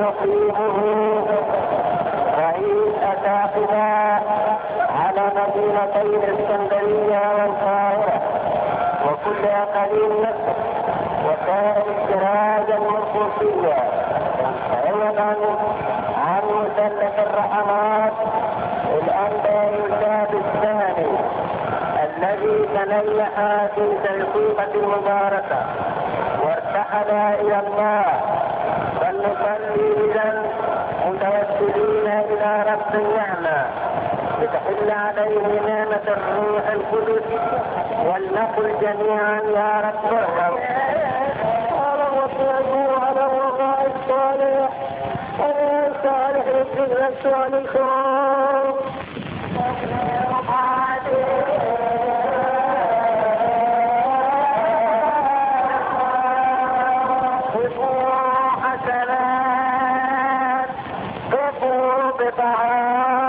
يقيمه رئيس أساقنا على مدينتي الإسكندرية والقاهرة وكل أقاليم مصر وسائر السراج المنصوصية، أيضا عن مثلث الرحمات الأنبا الشاب الثاني الذي تنيح في الدقيقة المباركة وارتحل إلى الله، فلنصلي إذا متوسلين إلى رب النعمة لتحل عليه نعمة الروح القدس، ولنقل جميعا يا رب ارحم. على وصيه على الوضع الصالح صالح الدين الكرام. حسنات كفوا بطعام